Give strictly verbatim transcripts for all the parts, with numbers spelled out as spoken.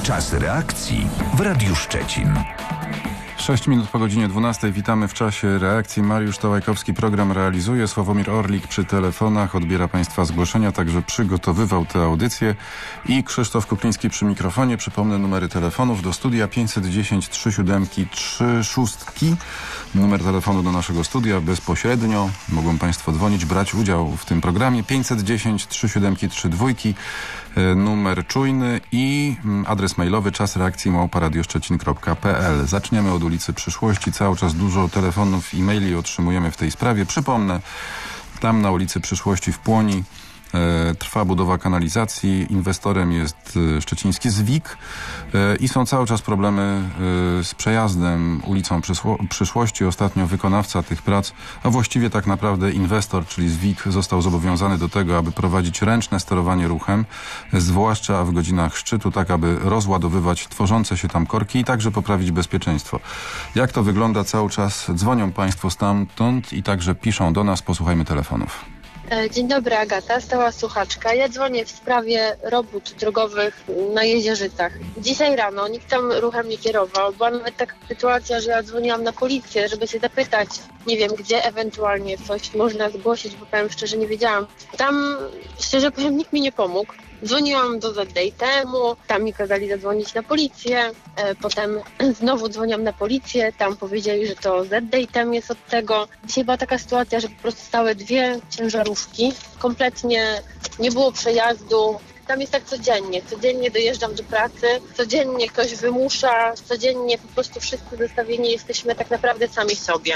Czas reakcji w Radiu Szczecin. sześć minut po godzinie dwunastej. Witamy w czasie reakcji. Mariusz Tałajkowski program realizuje. Sławomir Orlik przy telefonach odbiera Państwa zgłoszenia, także przygotowywał tę audycję. I Krzysztof Kukliński przy mikrofonie. Przypomnę numery telefonów do studia pięćset dziesięć trzy siedem trzy sześć. Numer telefonu do naszego studia bezpośrednio. Mogą Państwo dzwonić, brać udział w tym programie. pięćset dziesięć trzy siedem trzy dwa. Numer czujny i adres mailowy czas reakcji małpa radioszczecin kropka p l. Zaczniemy od ulicy Przyszłości. Cały czas dużo telefonów i maili otrzymujemy w tej sprawie. Przypomnę, tam na ulicy Przyszłości w Płoni e, trwa budowa kanalizacji. Inwestorem jest e, szczeciński Zwik e, i są cały czas problemy e, z przejazdem ulicą Przysło- Przyszłości. Ostatnio wykonawca tych prac, a właściwie tak naprawdę inwestor, czyli Zwik, został zobowiązany do tego, aby prowadzić ręczne sterowanie ruchem, zwłaszcza w godzinach szczytu, tak aby rozładowywać tworzące się tam korki i także poprawić bezpieczeństwo. Jak to wygląda cały czas? Dzwonią Państwo stamtąd i także piszą do nas. Posłuchajmy telefonów. Dzień dobry, Agata, stała słuchaczka. Ja dzwonię w sprawie robót drogowych na Jezierzycach. Dzisiaj rano nikt tam ruchem nie kierował. Była nawet taka sytuacja, że ja dzwoniłam na policję, żeby się zapytać, nie wiem, gdzie ewentualnie coś można zgłosić, bo powiem szczerze, nie wiedziałam. Tam, szczerze powiem, nikt mi nie pomógł. Dzwoniłam do Z D I T-u, tam mi kazali zadzwonić na policję, e, potem znowu dzwoniłam na policję, tam powiedzieli, że to Z D I T jest od tego. Dzisiaj była taka sytuacja, że po prostu stały dwie ciężarówki, kompletnie nie było przejazdu. Tam jest tak codziennie, codziennie dojeżdżam do pracy, codziennie ktoś wymusza, codziennie po prostu wszyscy zostawieni jesteśmy tak naprawdę sami sobie.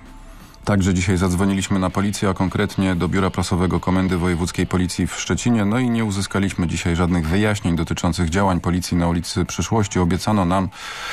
Także dzisiaj zadzwoniliśmy na policję, a konkretnie do Biura Prasowego Komendy Wojewódzkiej Policji w Szczecinie. No i nie uzyskaliśmy dzisiaj żadnych wyjaśnień dotyczących działań policji na ulicy Przyszłości. Obiecano nam,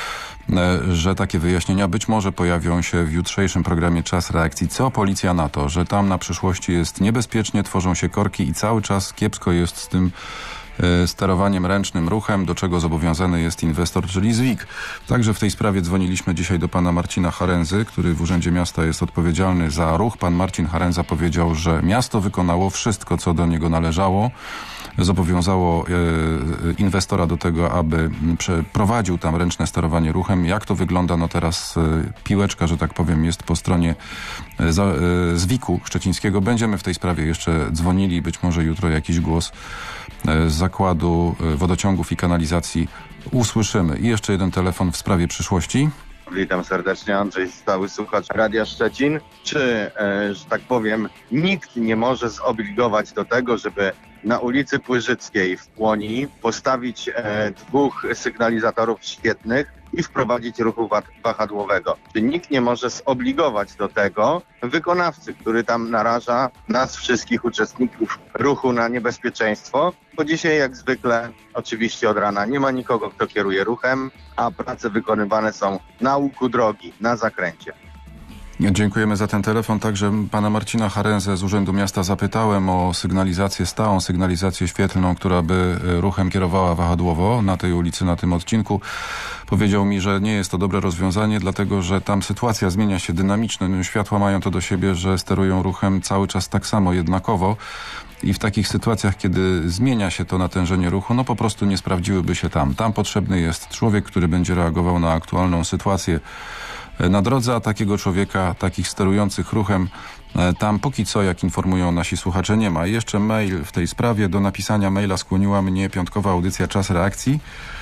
że takie wyjaśnienia być może pojawią się w jutrzejszym programie Czas Reakcji. Co policja na to, że tam na Przyszłości jest niebezpiecznie, tworzą się korki i cały czas kiepsko jest z tym sterowaniem ręcznym ruchem, do czego zobowiązany jest inwestor, czyli Zwik. Także w tej sprawie dzwoniliśmy dzisiaj do pana Marcina Harenzy, który w Urzędzie Miasta jest odpowiedzialny za ruch. Pan Marcin Harenza powiedział, że miasto wykonało wszystko, co do niego należało. Zobowiązało e, inwestora do tego, aby przeprowadził tam ręczne sterowanie ruchem. Jak to wygląda? No teraz e, piłeczka, że tak powiem, jest po stronie e, za, e, Zwiku Szczecińskiego. Będziemy w tej sprawie jeszcze dzwonili. Być może jutro jakiś głos e, z Zakładu Wodociągów i Kanalizacji usłyszymy. I jeszcze jeden telefon w sprawie Przyszłości. Witam serdecznie, Andrzej, stały słuchacz Radia Szczecin. Czy, e, że tak powiem, nikt nie może zobligować do tego, żeby na ulicy Płyżyckiej w Płoni postawić e, dwóch sygnalizatorów świetnych i wprowadzić ruchu wahadłowego? Czy nikt nie może zobligować do tego wykonawcy, który tam naraża nas wszystkich uczestników ruchu na niebezpieczeństwo? Bo dzisiaj jak zwykle, oczywiście od rana, nie ma nikogo, kto kieruje ruchem, a prace wykonywane są na łuku drogi, na zakręcie. Dziękujemy za ten telefon. Także pana Marcina Harenzę z Urzędu Miasta zapytałem o sygnalizację stałą, sygnalizację świetlną, która by ruchem kierowała wahadłowo na tej ulicy, na tym odcinku. Powiedział mi, że nie jest to dobre rozwiązanie, dlatego że tam sytuacja zmienia się dynamicznie. No, światła mają to do siebie, że sterują ruchem cały czas tak samo, jednakowo. I w takich sytuacjach, kiedy zmienia się to natężenie ruchu, no po prostu nie sprawdziłyby się tam. Tam potrzebny jest człowiek, który będzie reagował na aktualną sytuację na drodze, a takiego człowieka, takich sterujących ruchem tam póki co, jak informują nasi słuchacze, nie ma. I jeszcze mail w tej sprawie. Do napisania maila skłoniła mnie piątkowa audycja Czas Reakcji,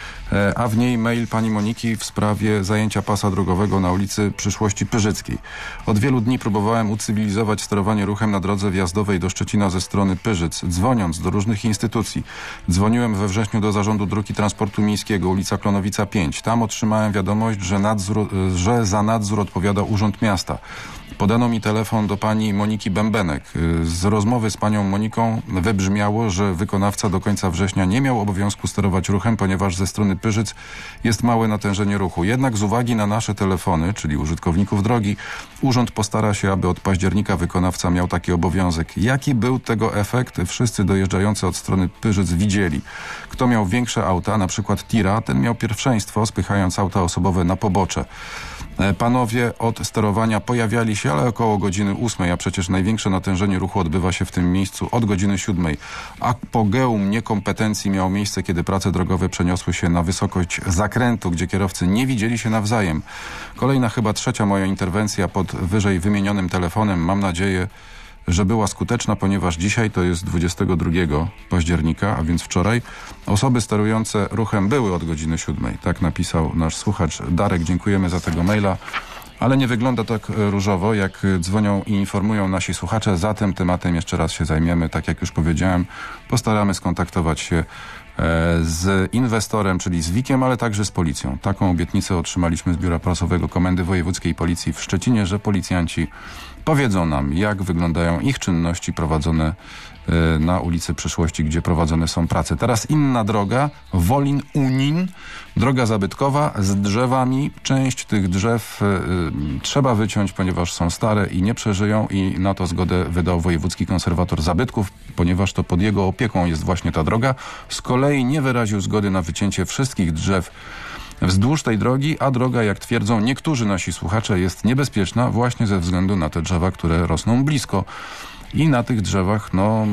a w niej mail pani Moniki w sprawie zajęcia pasa drogowego na ulicy Przyszłości Pyrzyckiej. Od wielu dni próbowałem ucywilizować sterowanie ruchem na drodze wjazdowej do Szczecina ze strony Pyrzyc, dzwoniąc do różnych instytucji. Dzwoniłem we wrześniu do Zarządu Dróg i Transportu Miejskiego, ulica Klonowica pięć. Tam otrzymałem wiadomość, że, nadzór, że za nadzór odpowiada Urząd Miasta. Podano mi telefon do pani Moniki Bębenek. Z rozmowy z panią Moniką wybrzmiało, że wykonawca do końca września nie miał obowiązku sterować ruchem, ponieważ ze strony Pyrzyc jest małe natężenie ruchu. Jednak z uwagi na nasze telefony, czyli użytkowników drogi, urząd postara się, aby od października wykonawca miał taki obowiązek. Jaki był tego efekt? Wszyscy dojeżdżający od strony Pyrzyc widzieli. Kto miał większe auta, na przykład tira, ten miał pierwszeństwo, spychając auta osobowe na pobocze. Panowie od sterowania pojawiali się, ale około godziny ósmej, a przecież największe natężenie ruchu odbywa się w tym miejscu od godziny siódmej. Apogeum niekompetencji miało miejsce, kiedy prace drogowe przeniosły się na wysokość zakrętu, gdzie kierowcy nie widzieli się nawzajem. Kolejna, chyba trzecia moja interwencja pod wyżej wymienionym telefonem. Mam nadzieję, że była skuteczna, ponieważ dzisiaj to jest dwudziestego drugiego października, a więc wczoraj, osoby sterujące ruchem były od godziny siódmej. Tak napisał nasz słuchacz Darek. Dziękujemy za tego maila. Ale nie wygląda tak różowo, jak dzwonią i informują nasi słuchacze. Zatem tematem jeszcze raz się zajmiemy. Tak jak już powiedziałem, postaramy skontaktować się z inwestorem, czyli z wikiem, ale także z policją. Taką obietnicę otrzymaliśmy z Biura Prasowego Komendy Wojewódzkiej Policji w Szczecinie, że policjanci powiedzą nam, jak wyglądają ich czynności prowadzone na ulicy Przyszłości, gdzie prowadzone są prace. Teraz inna droga, Wolin-Unin, droga zabytkowa z drzewami. Część tych drzew y, trzeba wyciąć, ponieważ są stare i nie przeżyją, i na to zgodę wydał Wojewódzki Konserwator Zabytków, ponieważ to pod jego opieką jest właśnie ta droga. Z kolei nie wyraził zgody na wycięcie wszystkich drzew wzdłuż tej drogi, a droga, jak twierdzą niektórzy nasi słuchacze, jest niebezpieczna właśnie ze względu na te drzewa, które rosną blisko. I na tych drzewach no,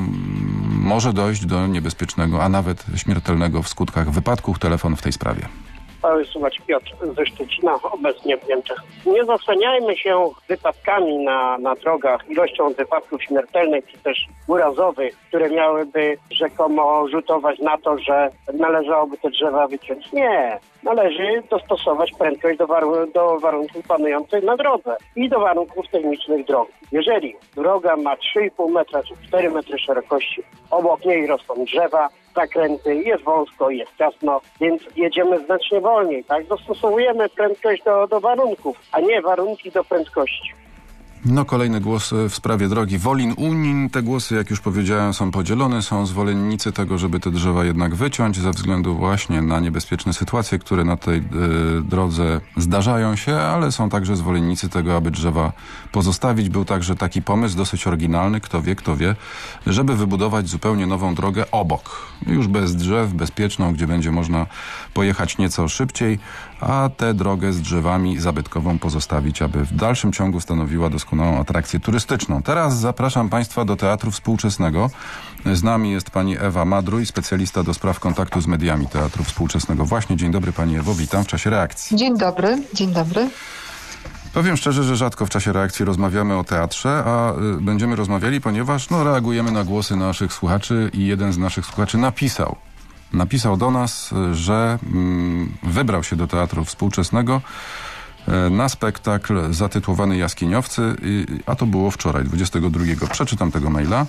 może dojść do niebezpiecznego, a nawet śmiertelnego w skutkach wypadków. Telefon w tej sprawie. Słuchacz Piotr ze Szczecina, obecnie w Niemczech. Nie zasłaniajmy się wypadkami na, na drogach, ilością wypadków śmiertelnych czy też urazowych, które miałyby rzekomo rzutować na to, że należałoby te drzewa wyciąć. Nie. Należy dostosować prędkość do, war- do warunków panujących na drodze i do warunków technicznych drogi. Jeżeli droga ma trzy i pół metra czy cztery metry szerokości, obok niej rosną drzewa, zakręty, jest wąsko, jest ciasno, więc jedziemy znacznie wolniej, tak? Dostosowujemy prędkość do, do warunków, a nie warunki do prędkości. No, kolejny głos w sprawie drogi Wolin-Unin. Te głosy, jak już powiedziałem, są podzielone. Są zwolennicy tego, żeby te drzewa jednak wyciąć ze względu właśnie na niebezpieczne sytuacje, które na tej y, drodze zdarzają się, ale są także zwolennicy tego, aby drzewa pozostawić. Był także taki pomysł dosyć oryginalny, kto wie, kto wie, żeby wybudować zupełnie nową drogę obok. Już bez drzew, bezpieczną, gdzie będzie można pojechać nieco szybciej, a tę drogę z drzewami zabytkową pozostawić, aby w dalszym ciągu stanowiła doskonałą atrakcję turystyczną. Teraz zapraszam Państwa do Teatru Współczesnego. Z nami jest pani Ewa Madruj, specjalista do spraw kontaktu z mediami Teatru Współczesnego. Właśnie, dzień dobry pani Ewo, witam w czasie reakcji. Dzień dobry, dzień dobry. Powiem szczerze, że rzadko w czasie reakcji rozmawiamy o teatrze, a y, będziemy rozmawiali, ponieważ no, reagujemy na głosy naszych słuchaczy i jeden z naszych słuchaczy napisał. Napisał do nas, że mm, wybrał się do Teatru Współczesnego y, na spektakl zatytułowany Jaskiniowcy, y, a to było wczoraj, dwudziestego drugiego. Przeczytam tego maila.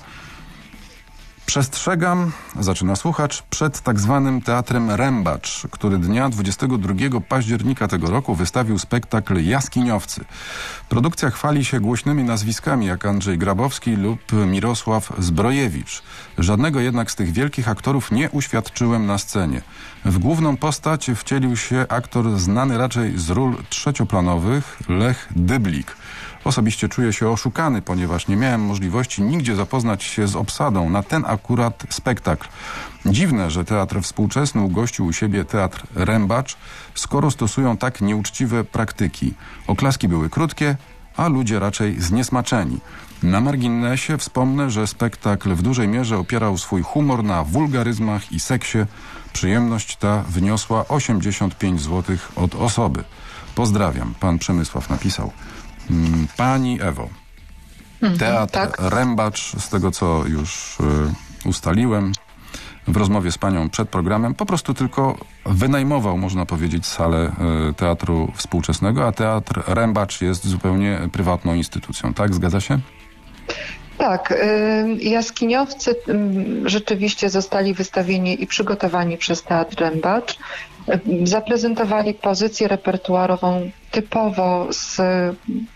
Przestrzegam, zaczyna słuchacz, przed tak zwanym Teatrem Rębacz, który dnia dwudziestego drugiego października tego roku wystawił spektakl Jaskiniowcy. Produkcja chwali się głośnymi nazwiskami jak Andrzej Grabowski lub Mirosław Zbrojewicz. Żadnego jednak z tych wielkich aktorów nie uświadczyłem na scenie. W główną postać wcielił się aktor znany raczej z ról trzecioplanowych Lech Dyblik. Osobiście czuję się oszukany, ponieważ nie miałem możliwości nigdzie zapoznać się z obsadą na ten akurat spektakl. Dziwne, że Teatr Współczesny ugościł u siebie Teatr Rębacz, skoro stosują tak nieuczciwe praktyki. Oklaski były krótkie, a ludzie raczej zniesmaczeni. Na marginesie wspomnę, że spektakl w dużej mierze opierał swój humor na wulgaryzmach i seksie. Przyjemność ta wyniosła osiemdziesiąt pięć złotych od osoby. Pozdrawiam, pan Przemysław napisał. Pani Ewo, Teatr tak. Rębacz, z tego co już y, ustaliłem w rozmowie z panią przed programem, po prostu tylko wynajmował, można powiedzieć, salę y, Teatru Współczesnego, a Teatr Rębacz jest zupełnie prywatną instytucją, tak? Zgadza się? Tak, y, Jaskiniowcy y, rzeczywiście zostali wystawieni i przygotowani przez Teatr Rębacz. Y, zaprezentowali pozycję repertuarową typowo z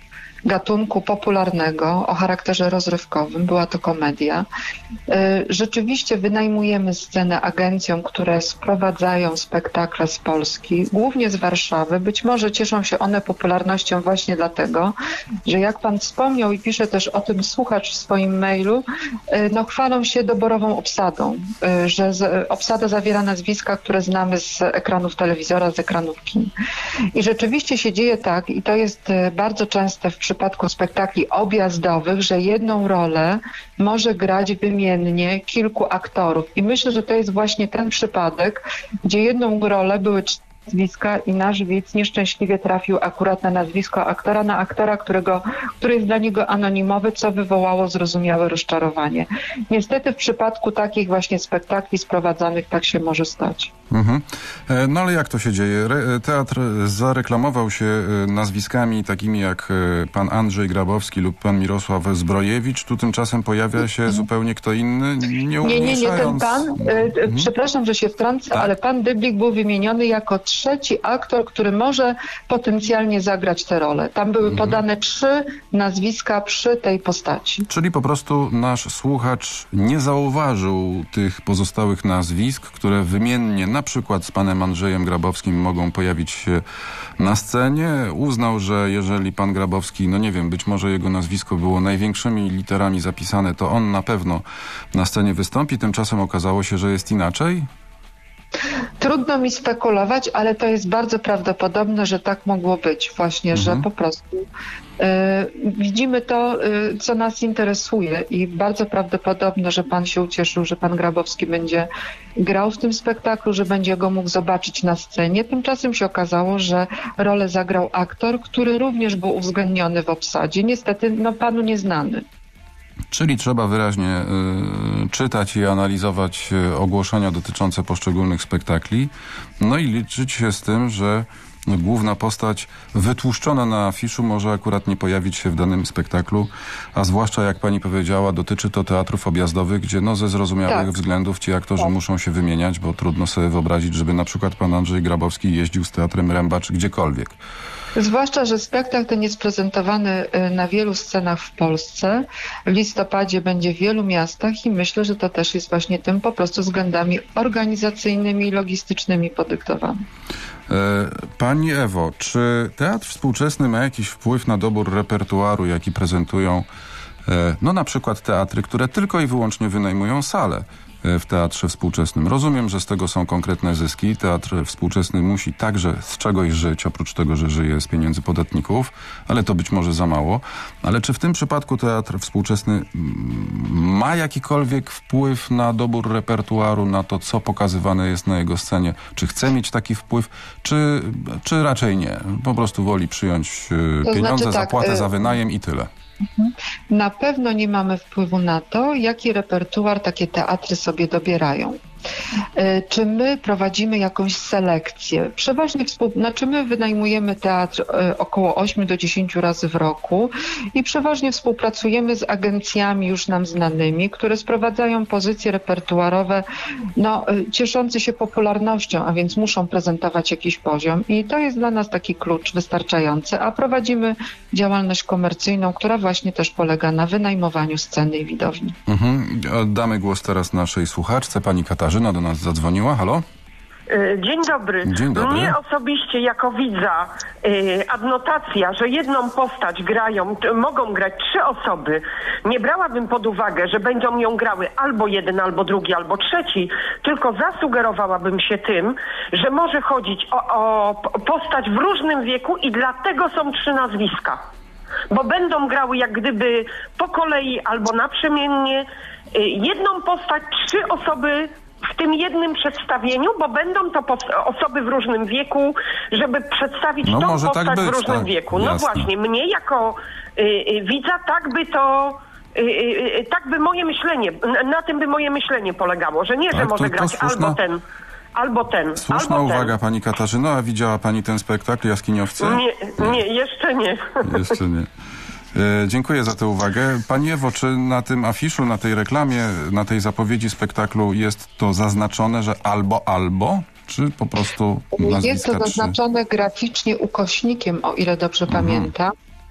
gatunku popularnego o charakterze rozrywkowym. Była to komedia. Rzeczywiście wynajmujemy scenę agencjom, które sprowadzają spektakle z Polski, głównie z Warszawy. Być może cieszą się one popularnością właśnie dlatego, że jak pan wspomniał i pisze też o tym słuchacz w swoim mailu, no chwalą się doborową obsadą, że obsada zawiera nazwiska, które znamy z ekranów telewizora, z ekranów kin. I rzeczywiście się dzieje tak, i to jest bardzo częste w przypadku spektakli objazdowych, że jedną rolę może grać wymiennie kilku aktorów. I myślę, że to jest właśnie ten przypadek, gdzie jedną rolę były cztery nazwiska i nasz widz nieszczęśliwie trafił akurat na nazwisko aktora, na aktora, którego, który jest dla niego anonimowy, co wywołało zrozumiałe rozczarowanie. Niestety w przypadku takich właśnie spektakli sprowadzanych tak się może stać. Mhm. No ale jak to się dzieje? Re- teatr zareklamował się nazwiskami takimi jak pan Andrzej Grabowski lub pan Mirosław Zbrojewicz. Tu tymczasem pojawia się zupełnie kto inny, nie Nie, nie, nie ten pan. Mhm. Przepraszam, że się wtrącę, tak? Ale pan Dyblik był wymieniony jako trzeci aktor, który może potencjalnie zagrać tę rolę. Tam były mhm. podane trzy nazwiska przy tej postaci. Czyli po prostu nasz słuchacz nie zauważył tych pozostałych nazwisk, które wymiennie na przykład z panem Andrzejem Grabowskim mogą pojawić się na scenie. Uznał, że jeżeli pan Grabowski, no nie wiem, być może jego nazwisko było największymi literami zapisane, to on na pewno na scenie wystąpi. Tymczasem okazało się, że jest inaczej. Trudno mi spekulować, ale to jest bardzo prawdopodobne, że tak mogło być właśnie, mhm. że po prostu y, widzimy to, y, co nas interesuje i bardzo prawdopodobne, że pan się ucieszył, że pan Grabowski będzie grał w tym spektaklu, że będzie go mógł zobaczyć na scenie. Tymczasem się okazało, że rolę zagrał aktor, który również był uwzględniony w obsadzie. Niestety, no panu nieznany. Czyli trzeba wyraźnie y, czytać i analizować y, ogłoszenia dotyczące poszczególnych spektakli, no i liczyć się z tym, że główna postać wytłuszczona na afiszu może akurat nie pojawić się w danym spektaklu, a zwłaszcza, jak pani powiedziała, dotyczy to teatrów objazdowych, gdzie no ze zrozumiałych tak. względów ci aktorzy tak. muszą się wymieniać, bo trudno sobie wyobrazić, żeby na przykład pan Andrzej Grabowski jeździł z Teatrem Ręba czy gdziekolwiek. Zwłaszcza, że spektakl ten jest prezentowany na wielu scenach w Polsce. W listopadzie będzie w wielu miastach i myślę, że to też jest właśnie tym po prostu względami organizacyjnymi i logistycznymi podyktowane. Pani Ewo, czy teatr współczesny ma jakiś wpływ na dobór repertuaru, jaki prezentują no na przykład teatry, które tylko i wyłącznie wynajmują salę w teatrze współczesnym? Rozumiem, że z tego są konkretne zyski. Teatr współczesny musi także z czegoś żyć, oprócz tego, że żyje z pieniędzy podatników, ale to być może za mało. Ale czy w tym przypadku teatr współczesny ma jakikolwiek wpływ na dobór repertuaru, na to, co pokazywane jest na jego scenie? Czy chce mieć taki wpływ, czy, czy raczej nie? Po prostu woli przyjąć to pieniądze, znaczy, tak, zapłatę y- za wynajem i tyle. Na pewno nie mamy wpływu na to, jaki repertuar takie teatry sobie dobierają. Czy my prowadzimy jakąś selekcję? Przeważnie współ... znaczy my wynajmujemy teatr około osiem do dziesięciu razy w roku i przeważnie współpracujemy z agencjami już nam znanymi, które sprowadzają pozycje repertuarowe no, cieszące się popularnością, a więc muszą prezentować jakiś poziom i to jest dla nas taki klucz wystarczający, a prowadzimy działalność komercyjną, która właśnie też polega na wynajmowaniu sceny i widowni. Mhm. Oddamy głos teraz naszej słuchaczce, pani Katarzyna do nas zadzwoniła. Halo? Dzień dobry. Dzień dobry. Mnie osobiście jako widza yy, adnotacja, że jedną postać grają, t- mogą grać trzy osoby, nie brałabym pod uwagę, że będą ją grały albo jeden, albo drugi, albo trzeci, tylko zasugerowałabym się tym, że może chodzić o, o postać w różnym wieku i dlatego są trzy nazwiska. Bo będą grały jak gdyby po kolei albo naprzemiennie yy, jedną postać, trzy osoby w tym jednym przedstawieniu, bo będą to osoby w różnym wieku, żeby przedstawić no, tą może postać tak być, w różnym tak, wieku. No jasne. właśnie, mnie jako y, y, widza tak by to, y, y, tak by moje myślenie, na tym by moje myślenie polegało, że nie, tak, że może to, to grać słuszna, albo ten, albo ten, Słuszna albo uwaga, ten. pani Katarzyno, a widziała pani ten spektakl Jaskiniowcy? Nie, nie, jeszcze nie. Jeszcze nie. E, dziękuję za tę uwagę. Pani Ewo, czy na tym afiszu, na tej reklamie, na tej zapowiedzi spektaklu jest to zaznaczone, że albo, albo? Czy po prostu nazwiska Jest to zaznaczone trzy? graficznie ukośnikiem, o ile dobrze mhm. pamiętam.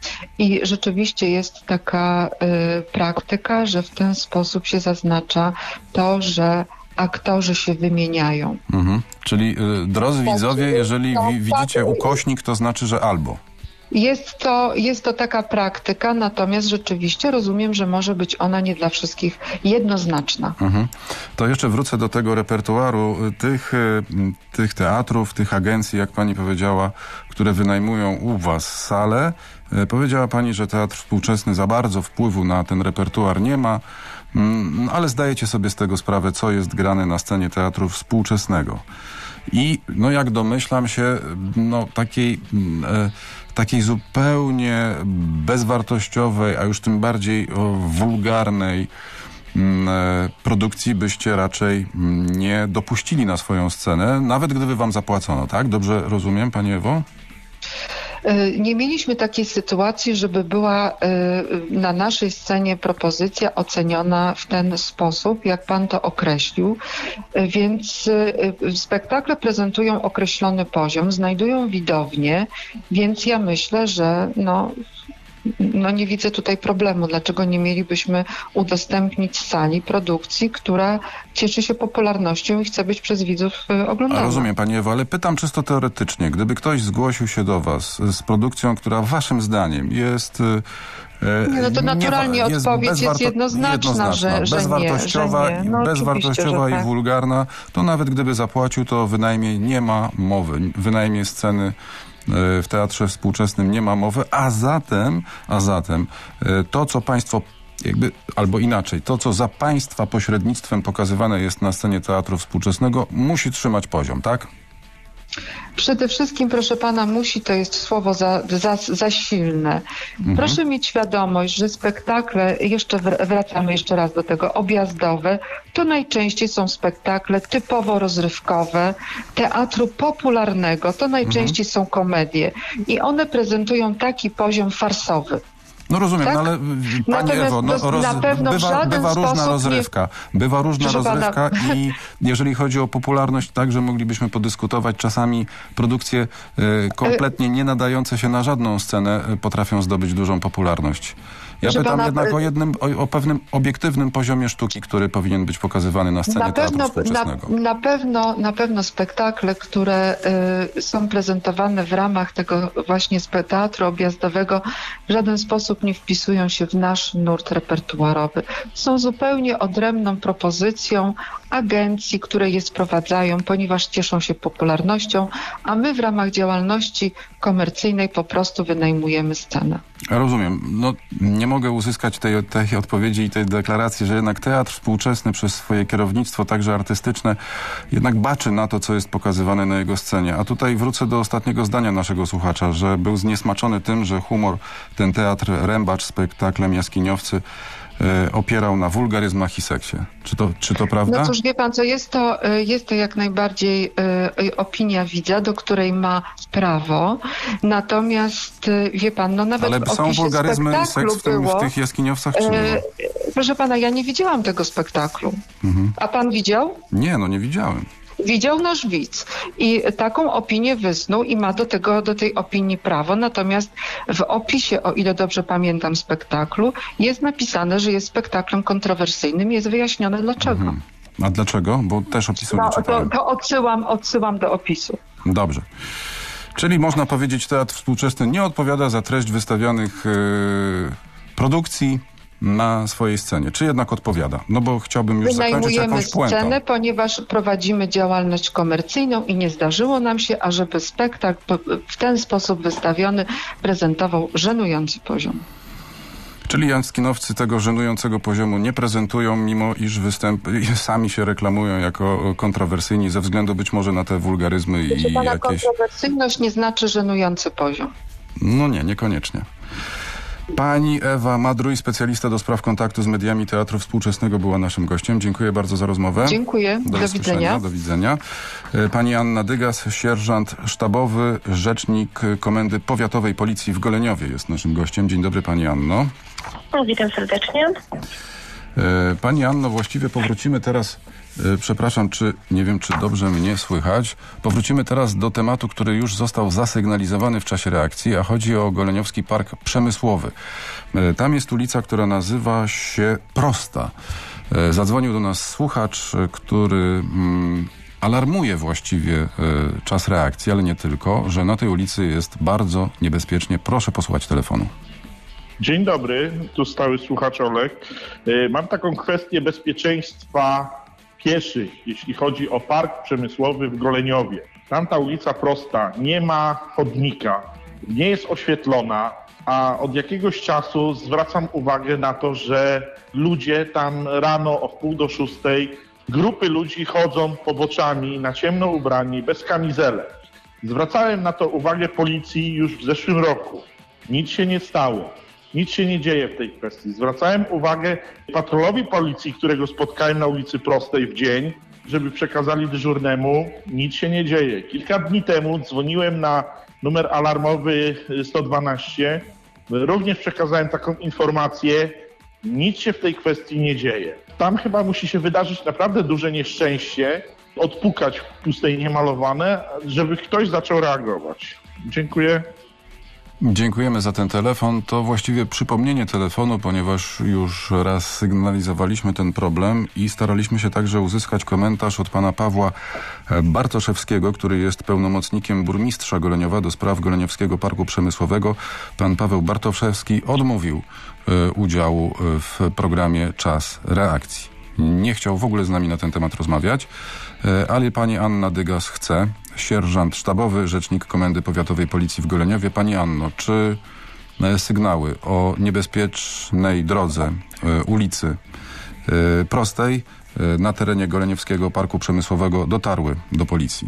I rzeczywiście jest taka y, praktyka, że w ten sposób się zaznacza to, że aktorzy się wymieniają. Mhm. Czyli y, drodzy widzowie, jeżeli wi- widzicie ukośnik, to znaczy, że albo. Jest to, jest to taka praktyka, natomiast rzeczywiście rozumiem, że może być ona nie dla wszystkich jednoznaczna. Mhm. To jeszcze wrócę do tego repertuaru tych, y, tych teatrów, tych agencji, jak pani powiedziała, które wynajmują u was salę. Y, powiedziała pani, że teatr współczesny za bardzo wpływu na ten repertuar nie ma, mm, ale zdajecie sobie z tego sprawę, co jest grane na scenie teatru współczesnego. I no jak domyślam się, no takiej, e, takiej zupełnie bezwartościowej, a już tym bardziej o, wulgarnej m, e, produkcji byście raczej m, nie dopuścili na swoją scenę, nawet gdyby wam zapłacono, tak? Dobrze rozumiem, pani Ewo? Nie mieliśmy takiej sytuacji, żeby była na naszej scenie propozycja oceniona w ten sposób, jak pan to określił, więc spektakle prezentują określony poziom, znajdują widownię, więc ja myślę, że no, no nie widzę tutaj problemu, dlaczego nie mielibyśmy udostępnić sali produkcji, która cieszy się popularnością i chce być przez widzów oglądana. A rozumiem, pani Ewo, ale pytam czysto teoretycznie. Gdyby ktoś zgłosił się do was z produkcją, która waszym zdaniem jest... E, nie, no to naturalnie nie, jest odpowiedź bezwarto- jest jednoznaczna, jednoznaczna że, że bezwartościowa, nie. Że nie. No, bezwartościowa że tak. i wulgarna, to nawet gdyby zapłacił, to wynajmniej nie ma mowy. Wynajmie sceny w teatrze współczesnym nie ma mowy, a zatem, a zatem to, co państwo jakby, albo inaczej, to, co za państwa pośrednictwem pokazywane jest na scenie teatru współczesnego, musi trzymać poziom, tak? Przede wszystkim, proszę pana, musi to jest słowo za, za, za silne. Mhm. Proszę mieć świadomość, że spektakle, jeszcze wracamy jeszcze raz do tego, objazdowe, to najczęściej są spektakle typowo rozrywkowe, teatru popularnego, to najczęściej mhm. są komedie i one prezentują taki poziom farsowy. No rozumiem, tak? no ale pani Natomiast Ewo, no, roz, na pewno bywa, bywa różna rozrywka. Nie... Bywa różna Proszę rozrywka pana... i jeżeli chodzi o popularność, także moglibyśmy podyskutować. Czasami produkcje y, kompletnie nie nadające się na żadną scenę y, potrafią zdobyć dużą popularność. Ja Proszę pytam pana... jednak o jednym, o, o pewnym obiektywnym poziomie sztuki, który powinien być pokazywany na scenie na teatru pewno, współczesnego. Na, na, pewno, na pewno spektakle, które y, są prezentowane w ramach tego właśnie teatru objazdowego w żaden sposób nie wpisują się w nasz nurt repertuarowy. Są zupełnie odrębną propozycją agencji, które je sprowadzają, ponieważ cieszą się popularnością, a my w ramach działalności komercyjnej po prostu wynajmujemy scenę. Rozumiem. No, nie mogę uzyskać tej, tej odpowiedzi i tej deklaracji, że jednak teatr współczesny przez swoje kierownictwo, także artystyczne, jednak baczy na to, co jest pokazywane na jego scenie. A tutaj wrócę do ostatniego zdania naszego słuchacza, że był zniesmaczony tym, że humor, ten teatr Rębacz spektaklem Jaskiniowcy e, opierał na wulgaryzmach i seksie. Czy to, czy to prawda? No cóż, wie pan co, jest to, jest to jak najbardziej y, opinia widza, do której ma prawo. Natomiast y, wie pan, no nawet Ale w są wulgaryzmy i seks w, tym, było, w tych Jaskiniowcach, czy nie? Y, proszę pana, ja nie widziałam tego spektaklu. Mhm. A pan widział? Nie, no nie widziałem. Widział nasz widz i taką opinię wysnuł i ma do tego, do tej opinii prawo. Natomiast w opisie, o ile dobrze pamiętam, spektaklu jest napisane, że jest spektaklem kontrowersyjnym i jest wyjaśnione dlaczego. Mhm. A dlaczego? Bo też opisu no, nie czytałem. To, to odsyłam, odsyłam do opisu. Dobrze. Czyli można powiedzieć, teatr współczesny nie odpowiada za treść wystawianych yy, produkcji na swojej scenie. Czy jednak odpowiada? No bo chciałbym już zakończyć jakąś puentą. Scenę, ponieważ prowadzimy działalność komercyjną i nie zdarzyło nam się, ażeby spektakl w ten sposób wystawiony prezentował żenujący poziom. Czyli jaskinowcy tego żenującego poziomu nie prezentują, mimo iż występ, sami się reklamują jako kontrowersyjni ze względu być może na te wulgaryzmy i Proszę pana, jakieś... kontrowersyjność nie znaczy żenujący poziom. No nie, niekoniecznie. Pani Ewa Madruj, specjalista do spraw kontaktu z mediami teatru współczesnego, była naszym gościem. Dziękuję bardzo za rozmowę. Dziękuję. Do, do widzenia. Do widzenia. Pani Anna Dygas, sierżant sztabowy, rzecznik Komendy Powiatowej Policji w Goleniowie jest naszym gościem. Dzień dobry, pani Anno. No, witam serdecznie. Pani Anno, właściwie powrócimy teraz, przepraszam, czy nie wiem, czy dobrze mnie słychać, powrócimy teraz do tematu, który już został zasygnalizowany w czasie reakcji, a chodzi o Goleniowski Park Przemysłowy. Tam jest ulica, która nazywa się Prosta. Zadzwonił do nas słuchacz, który mm, alarmuje właściwie y, czas reakcji, ale nie tylko, że na tej ulicy jest bardzo niebezpiecznie. Proszę posłuchać telefonu. Dzień dobry, tu stały słuchacz Olek. Y, mam taką kwestię bezpieczeństwa pieszych, jeśli chodzi o park przemysłowy w Goleniowie. Tamta ulica Prosta nie ma chodnika, nie jest oświetlona, a od jakiegoś czasu zwracam uwagę na to, że ludzie tam rano o wpół do szóstej, grupy ludzi chodzą poboczami na ciemno ubrani, bez kamizelek. Zwracałem na to uwagę policji już w zeszłym roku. Nic się nie stało. Nic się nie dzieje w tej kwestii. Zwracałem uwagę patrolowi policji, którego spotkałem na ulicy Prostej w dzień, żeby przekazali dyżurnemu. Nic się nie dzieje. Kilka dni temu dzwoniłem na numer alarmowy sto dwanaście. Również przekazałem taką informację. Nic się w tej kwestii nie dzieje. Tam chyba musi się wydarzyć naprawdę duże nieszczęście, odpukać w pustej niemalowane, żeby ktoś zaczął reagować. Dziękuję. Dziękujemy za ten telefon. To właściwie przypomnienie telefonu, ponieważ już raz sygnalizowaliśmy ten problem i staraliśmy się także uzyskać komentarz od pana Pawła Bartoszewskiego, który jest pełnomocnikiem burmistrza Goleniowa do spraw Goleniowskiego Parku Przemysłowego. Pan Paweł Bartoszewski odmówił y, udziału w programie Czas Reakcji. Nie chciał w ogóle z nami na ten temat rozmawiać, y, ale pani Anna Dygas chce. Sierżant sztabowy, rzecznik Komendy Powiatowej Policji w Goleniowie. Pani Anno, czy sygnały o niebezpiecznej drodze, ulicy Prostej na terenie Goleniowskiego Parku Przemysłowego dotarły do policji?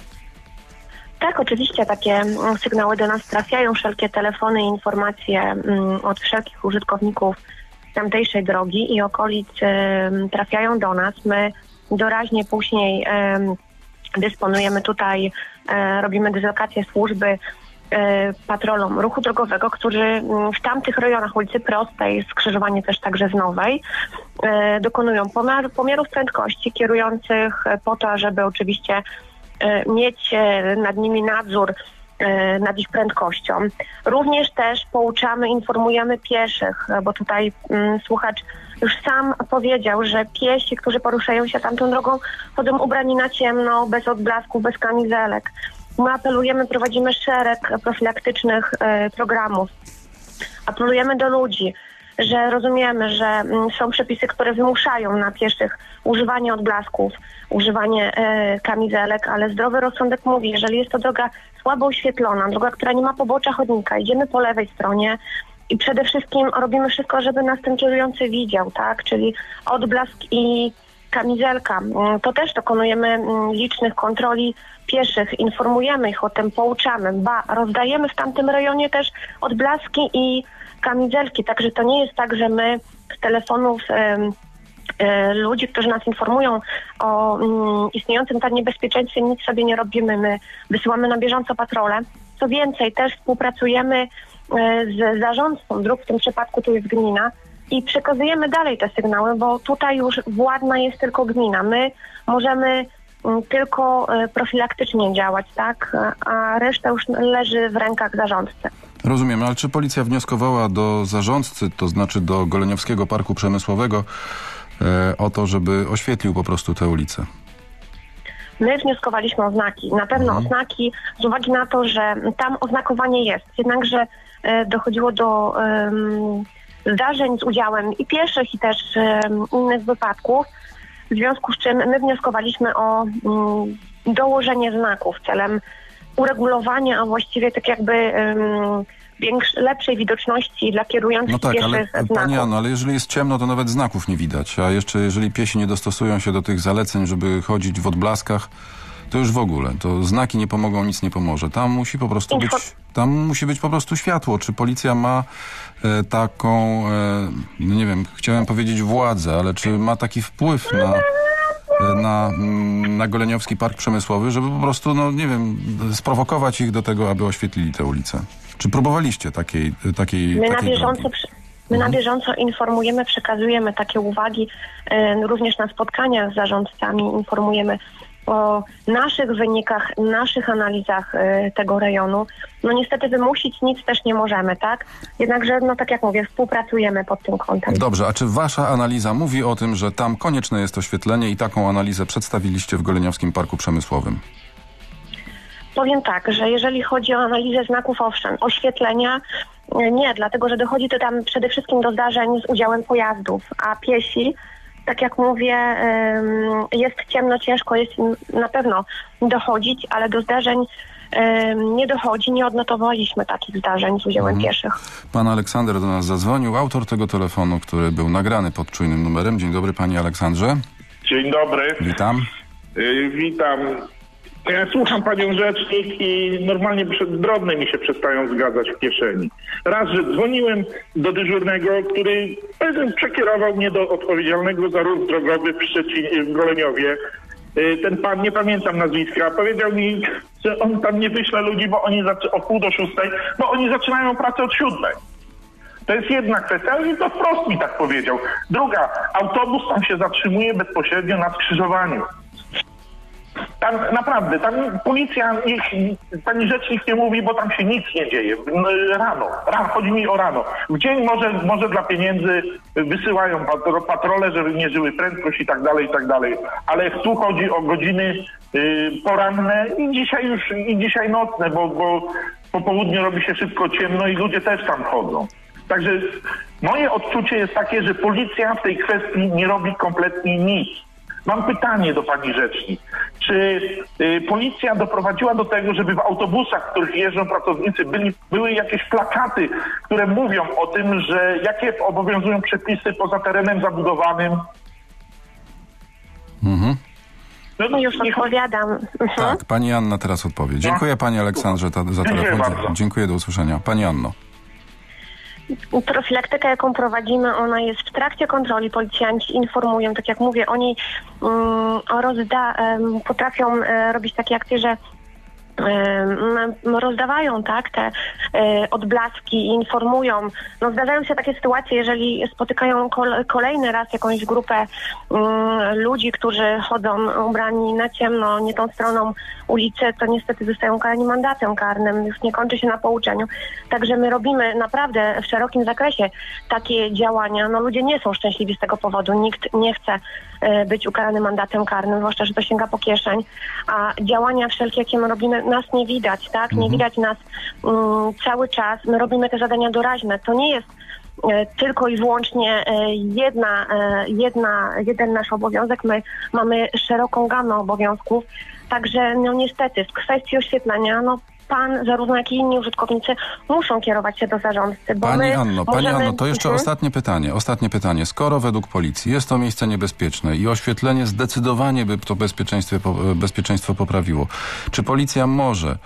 Tak, oczywiście takie sygnały do nas trafiają, wszelkie telefony i informacje od wszelkich użytkowników tamtejszej drogi i okolic trafiają do nas. My doraźnie później dysponujemy tutaj, e, robimy dyslokację służby e, patrolom ruchu drogowego, którzy w tamtych rejonach ulicy Prostej, skrzyżowanie też także z Nowej, e, dokonują pomiar, pomiarów prędkości kierujących po to, żeby oczywiście e, mieć e, nad nimi nadzór e, nad ich prędkością. Również też pouczamy, informujemy pieszych, bo tutaj m, słuchacz już sam powiedział, że piesi, którzy poruszają się tamtą drogą, chodzą ubrani na ciemno, bez odblasków, bez kamizelek. My apelujemy, prowadzimy szereg profilaktycznych e, programów. Apelujemy do ludzi, że rozumiemy, że m, są przepisy, które wymuszają na pieszych używanie odblasków, używanie e, kamizelek, ale zdrowy rozsądek mówi, jeżeli jest to droga słabo oświetlona, droga, która nie ma pobocza chodnika, idziemy po lewej stronie, i przede wszystkim robimy wszystko, żeby nas ten kierujący widział, tak? Czyli odblask i kamizelka. To też dokonujemy licznych kontroli pieszych, informujemy ich o tym, pouczamy, ba, rozdajemy w tamtym rejonie też odblaski i kamizelki, także to nie jest tak, że my z telefonów e, e, ludzi, którzy nas informują o m, istniejącym tam niebezpieczeństwie, nic sobie nie robimy, my wysyłamy na bieżąco patrole. Co więcej, też współpracujemy z zarządcą dróg, w tym przypadku tu jest gmina, i przekazujemy dalej te sygnały, bo tutaj już władna jest tylko gmina. My możemy tylko profilaktycznie działać, tak, a reszta już leży w rękach zarządcy. Rozumiem, ale czy policja wnioskowała do zarządcy, to znaczy do Goleniowskiego Parku Przemysłowego, e, o to, żeby oświetlił po prostu tę ulicę? My wnioskowaliśmy o znaki. Na pewno mhm. o znaki, z uwagi na to, że tam oznakowanie jest. Jednakże e, dochodziło do um, zdarzeń z udziałem i pieszych, i też um, innych wypadków, w związku z czym my wnioskowaliśmy o um, dołożenie znaków celem uregulowania, a właściwie tak jakby um, większy, lepszej widoczności dla kierujących no tak, pieszych ale, znaków. Pani Anno, ale jeżeli jest ciemno, to nawet znaków nie widać, a jeszcze jeżeli piesi nie dostosują się do tych zaleceń, żeby chodzić w odblaskach, to już w ogóle, to znaki nie pomogą, nic nie pomoże. Tam musi po prostu być, tam musi być po prostu światło. Czy policja ma e, taką, e, no nie wiem, chciałem powiedzieć władzę, ale czy ma taki wpływ na, na, na Goleniowski Park Przemysłowy, żeby po prostu, no nie wiem, sprowokować ich do tego, aby oświetlili tę ulicę? Czy próbowaliście takiej, takiej, My takiej na bieżąco drogi? przy... My Mhm. na bieżąco informujemy, przekazujemy takie uwagi, y, również na spotkaniach z zarządcami informujemy o naszych wynikach, naszych analizach y, tego rejonu. No niestety wymusić nic też nie możemy, tak? Jednakże, no tak jak mówię, współpracujemy pod tym kątem. Dobrze, a czy wasza analiza mówi o tym, że tam konieczne jest oświetlenie i taką analizę przedstawiliście w Goleniowskim Parku Przemysłowym? Powiem tak, że jeżeli chodzi o analizę znaków, owszem, oświetlenia nie, dlatego że dochodzi to tam przede wszystkim do zdarzeń z udziałem pojazdów, a piesi, tak jak mówię, jest ciemno, ciężko jest im na pewno dochodzić, ale do zdarzeń nie dochodzi, nie odnotowaliśmy takich zdarzeń z udziałem Mhm. pieszych. Pan Aleksander do nas zadzwonił, autor tego telefonu, który był nagrany pod czujnym numerem. Dzień dobry, panie Aleksandrze. Dzień dobry. Witam. Y, witam. Ja słucham panią rzecznik i normalnie przed drobne mi się przestają zgadzać w kieszeni. Raz, że dzwoniłem do dyżurnego, który przekierował mnie do odpowiedzialnego za ruch drogowy w Szczecinie, w Goleniowie. Y, ten pan, nie pamiętam nazwiska, powiedział mi, że on tam nie wyśle ludzi, bo oni zac- o pół do szóstej, bo oni zaczynają pracę od siódmej. To jest jedna kwestia, i to wprost mi tak powiedział. Druga, autobus tam się zatrzymuje bezpośrednio na skrzyżowaniu. Tam naprawdę, tam policja, niech pani rzecznik nie mówi, bo tam się nic nie dzieje. Rano, rano, chodzi mi o rano. W dzień może, może dla pieniędzy wysyłają patro, patrole, żeby mierzyły prędkość i tak dalej, i tak dalej. Ale tu chodzi o godziny y, poranne i dzisiaj już, i dzisiaj nocne, bo, bo po południu robi się szybko ciemno i ludzie też tam chodzą. Także moje odczucie jest takie, że policja w tej kwestii nie robi kompletnie nic. Mam pytanie do pani rzecznik. Czy y, policja doprowadziła do tego, żeby w autobusach, w których jeżdżą pracownicy, byli, były jakieś plakaty, które mówią o tym, że jakie obowiązują przepisy poza terenem zabudowanym? Mhm. No, No już niech- odpowiadam. Mhm. Tak, pani Anna teraz odpowie. Dziękuję panie Aleksandrze ta, za Dziękuję telefon. bardzo. Dziękuję, do usłyszenia. Pani Anno. Profilaktykę, jaką prowadzimy, ona jest w trakcie kontroli. Policjanci informują, tak jak mówię, oni um, rozda, um, potrafią e, robić takie akcje, że um, rozdawają tak te e, odblaski i informują. No, zdarzają się takie sytuacje, jeżeli spotykają kol, kolejny raz jakąś grupę um, ludzi, którzy chodzą ubrani na ciemno, nie tą stroną ulicy, to niestety zostają karani mandatem karnym, już nie kończy się na pouczeniu. Także my robimy naprawdę w szerokim zakresie takie działania. No ludzie nie są szczęśliwi z tego powodu. Nikt nie chce e, być ukarany mandatem karnym, zwłaszcza, że to sięga po kieszeń. A działania wszelkie, jakie my robimy, nas nie widać, tak? Nie widać nas mm, cały czas. My robimy te zadania doraźne. To nie jest e, tylko i wyłącznie e, jedna, e, jedna, jeden nasz obowiązek. My mamy szeroką gamę obowiązków. Także no niestety w kwestii oświetlenia, no pan, zarówno jak i inni użytkownicy muszą kierować się do zarządcy, bo Pani my Anno, pani możemy... Anno, to jeszcze Mhm. ostatnie pytanie. Ostatnie pytanie. Skoro według policji jest to miejsce niebezpieczne i oświetlenie zdecydowanie by to bezpieczeństwo, bezpieczeństwo poprawiło, czy policja może e,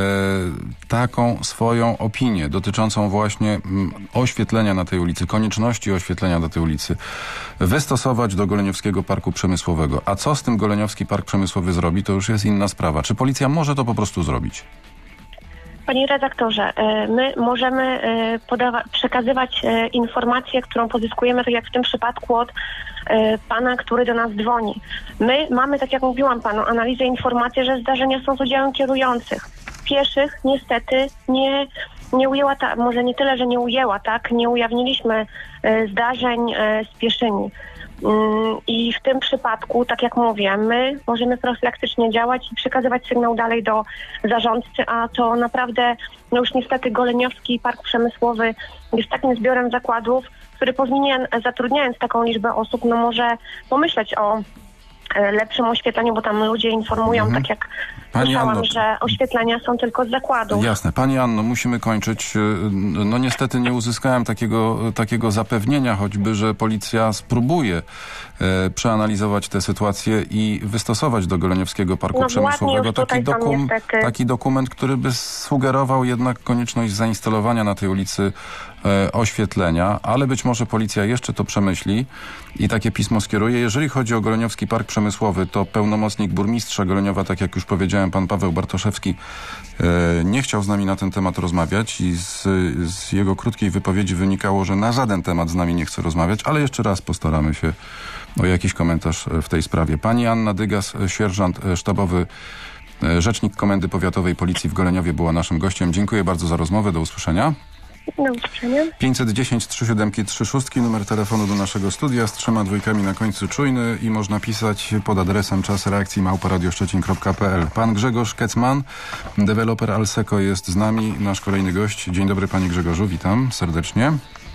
taką swoją opinię dotyczącą właśnie m, oświetlenia na tej ulicy, konieczności oświetlenia na tej ulicy wystosować do Goleniowskiego Parku Przemysłowego? A co z tym Goleniowski Park Przemysłowy zrobi, to już jest inna sprawa. Czy policja może to po prostu zrobić? Panie redaktorze, e, my możemy e, podawa- przekazywać e, informację, którą pozyskujemy, tak jak w tym przypadku od e, pana, który do nas dzwoni. My mamy, tak jak mówiłam panu, analizę informacji, że zdarzenia są z udziałem kierujących. Pieszych niestety nie, nie ujęła, ta, może nie tyle, że nie ujęła, tak? Nie ujawniliśmy e, zdarzeń e, z pieszymi. I w tym przypadku, tak jak mówię, my możemy profilaktycznie działać i przekazywać sygnał dalej do zarządcy, a to naprawdę, no już niestety Goleniowski Park Przemysłowy jest takim zbiorem zakładów, który powinien, zatrudniając taką liczbę osób, no może pomyśleć o lepszym oświetleniu, bo tam ludzie informują, Mhm. tak jak Pani słyszałam, Anno, że oświetlenia są tylko z zakładów. Jasne. Pani Anno, musimy kończyć. No niestety nie uzyskałem takiego, takiego zapewnienia, choćby, że policja spróbuje e, przeanalizować tę sytuację i wystosować do Goleniowskiego Parku No, Przemysłowego już taki, tutaj są dokum, niestety- taki dokument, który by sugerował jednak konieczność zainstalowania na tej ulicy e, oświetlenia, ale być może policja jeszcze to przemyśli i takie pismo skieruje. Jeżeli chodzi o Goleniowski Park Przemysłowy, to pełnomocnik burmistrza Goleniowa, tak jak już powiedziałem, pan Paweł Bartoszewski, e, nie chciał z nami na ten temat rozmawiać i z, z jego krótkiej wypowiedzi wynikało, że na żaden temat z nami nie chce rozmawiać, ale jeszcze raz postaramy się o jakiś komentarz w tej sprawie. Pani Anna Dygas, sierżant sztabowy, rzecznik Komendy Powiatowej Policji w Goleniowie, była naszym gościem. Dziękuję bardzo za rozmowę. Do usłyszenia. Do usłyszenia. pięćset dziesięć trzy siedem trzy sześć, numer telefonu do naszego studia z trzema dwójkami na końcu czujny i można pisać pod adresem czas reakcji małpa radioszczecin kropka p l. Pan Grzegorz Kecman, deweloper Alseco, jest z nami, nasz kolejny gość. Dzień dobry, panie Grzegorzu, witam serdecznie.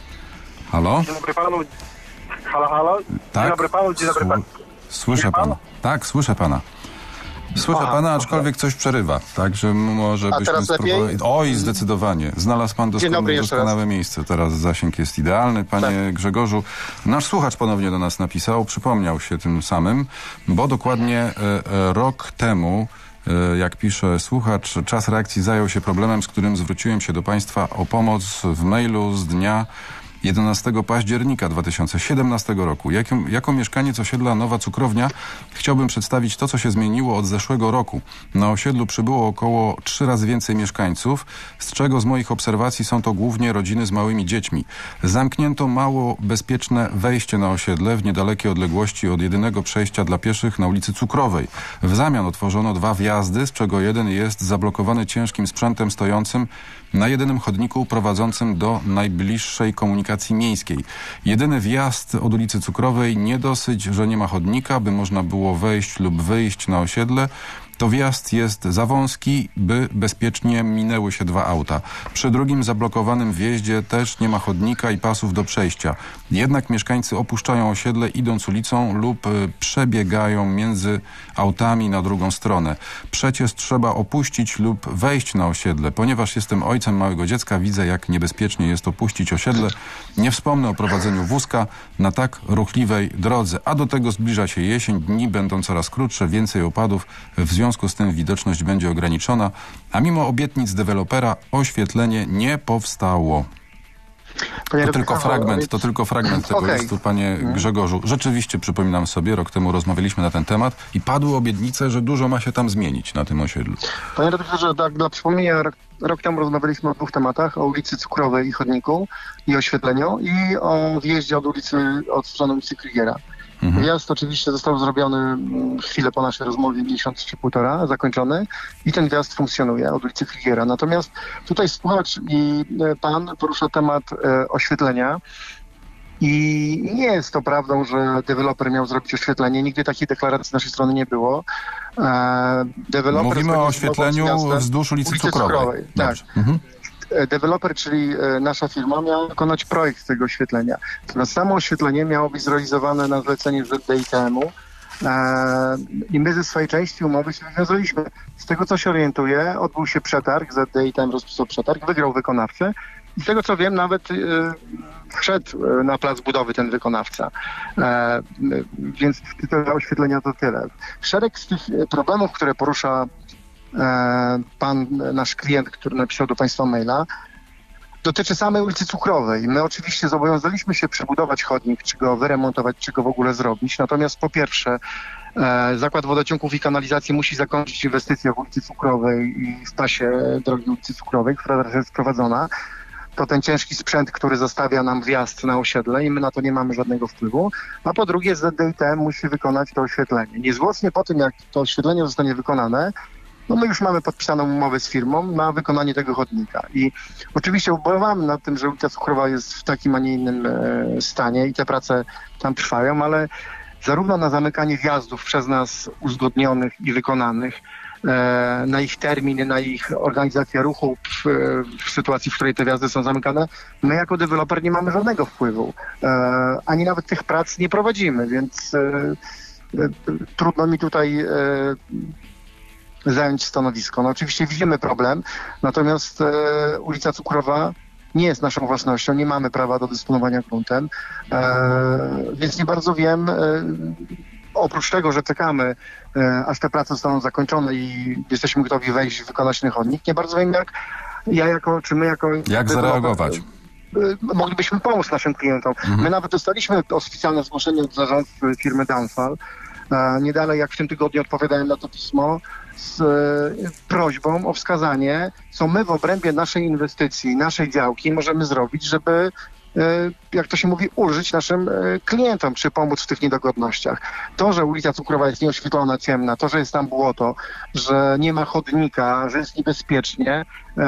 Halo? Dzień dobry panu. Halo, halo. Tak? Dzień dobry panu, dzień dobry panu. Słyszę pana. Tak, słyszę pana. Słyszę Aha, pana, aczkolwiek coś przerywa, także może A byśmy spróbowali... Oj, zdecydowanie. Znalazł pan doskonałe, doskonałe miejsce. Teraz zasięg jest idealny. Panie tak. Grzegorzu, nasz słuchacz ponownie do nas napisał, przypomniał się tym samym, bo dokładnie e, e, rok temu, e, jak pisze słuchacz, czas reakcji zajął się problemem, z którym zwróciłem się do państwa o pomoc w mailu z dnia jedenastego października dwa tysiące siedemnastego roku. Jako, jako mieszkaniec osiedla Nowa Cukrownia chciałbym przedstawić to, co się zmieniło od zeszłego roku. Na osiedlu przybyło około trzy razy więcej mieszkańców, z czego z moich obserwacji są to głównie rodziny z małymi dziećmi. Zamknięto mało bezpieczne wejście na osiedle w niedalekiej odległości od jedynego przejścia dla pieszych na ulicy Cukrowej. W zamian otworzono dwa wjazdy, z czego jeden jest zablokowany ciężkim sprzętem stojącym na jedynym chodniku prowadzącym do najbliższej komunikacji miejskiej. Jedyny wjazd od ulicy Cukrowej nie dosyć, że nie ma chodnika, by można było wejść lub wyjść na osiedle. To wjazd jest za wąski, by bezpiecznie minęły się dwa auta. Przy drugim zablokowanym wjeździe też nie ma chodnika i pasów do przejścia. Jednak mieszkańcy opuszczają osiedle idąc ulicą lub y, przebiegają między autami na drugą stronę. Przecież trzeba opuścić lub wejść na osiedle. Ponieważ jestem ojcem małego dziecka, widzę, jak niebezpiecznie jest opuścić osiedle. Nie wspomnę o prowadzeniu wózka na tak ruchliwej drodze. A do tego zbliża się jesień, dni będą coraz krótsze, więcej opadów. W związku z tym widoczność będzie ograniczona, a mimo obietnic dewelopera oświetlenie nie powstało. Panie to tylko fragment, to tylko fragment tego okay. listu, panie Grzegorzu. Rzeczywiście, przypominam sobie, rok temu rozmawialiśmy na ten temat i padły obietnice, że dużo ma się tam zmienić na tym osiedlu. Panie redaktorze, tak, dla przypomnienia, rok, rok temu rozmawialiśmy o dwóch tematach, o ulicy Cukrowej i chodniku i oświetleniu i o wjeździe od ulicy, od strony ulicy Krygiera. Mhm. Wjazd oczywiście został zrobiony chwilę po naszej rozmowie, miesiąc czy półtora, zakończony i ten wjazd funkcjonuje od ulicy Krygiera. Natomiast tutaj słuchacz i pan porusza temat e, oświetlenia i nie jest to prawdą, że deweloper miał zrobić oświetlenie. Nigdy takiej deklaracji z naszej strony nie było. E, deweloper Mówimy o oświetleniu wzdłuż ulicy, ulicy Cukrowej. Cukrowej. Tak. Mhm. Deweloper, czyli nasza firma, miała wykonać projekt tego oświetlenia. Natomiast samo oświetlenie miało być zrealizowane na zlecenie Z D I T M-u i my ze swojej części umowy się wywiązaliśmy. Z tego, co się orientuję, odbył się przetarg, Z D I T M rozpisał przetarg, wygrał wykonawcę i z tego, co wiem, nawet wszedł na plac budowy ten wykonawca. Więc to oświetlenia to tyle. Szereg z tych problemów, które porusza pan, nasz klient, który napisał do państwa maila, dotyczy samej ulicy Cukrowej. My oczywiście zobowiązaliśmy się przebudować chodnik, czy go wyremontować, czy go w ogóle zrobić. Natomiast po pierwsze e, Zakład Wodociągów i Kanalizacji musi zakończyć inwestycję w ulicy Cukrowej i w pasie drogi ulicy Cukrowej, która teraz jest prowadzona. To ten ciężki sprzęt, który zostawia nam wjazd na osiedle i my na to nie mamy żadnego wpływu. A po drugie Z D I T M musi wykonać to oświetlenie. Niezwłocznie po tym, jak to oświetlenie zostanie wykonane, no my już mamy podpisaną umowę z firmą na wykonanie tego chodnika. I oczywiście ubolewamy nad tym, że ulica Cukrowa jest w takim, a nie innym e, stanie i te prace tam trwają, ale zarówno na zamykanie wjazdów przez nas uzgodnionych i wykonanych, e, na ich terminy, na ich organizację ruchu w, w sytuacji, w której te wjazdy są zamykane, my jako deweloper nie mamy żadnego wpływu. E, ani nawet tych prac nie prowadzimy, więc e, e, trudno mi tutaj e, zająć stanowisko. No oczywiście widzimy problem, natomiast e, ulica Cukrowa nie jest naszą własnością, nie mamy prawa do dysponowania gruntem, e, więc nie bardzo wiem, e, oprócz tego, że czekamy, e, aż te prace zostaną zakończone i jesteśmy gotowi wejść i wykonać ten chodnik, nie bardzo wiem, jak ja jako, czy my jako... Jak zareagować? moglibyśmy pomóc naszym klientom. Mhm. My nawet dostaliśmy oficjalne zgłoszenie od zarządcy firmy Downfall. Nie dalej jak w tym tygodniu odpowiadałem na to pismo z prośbą o wskazanie, co my w obrębie naszej inwestycji, naszej działki możemy zrobić, żeby, jak to się mówi, ulżyć naszym klientom, czy pomóc w tych niedogodnościach. To, że ulica Cukrowa jest nieoświetlona, ciemna, to, że jest tam błoto, że nie ma chodnika, że jest niebezpiecznie,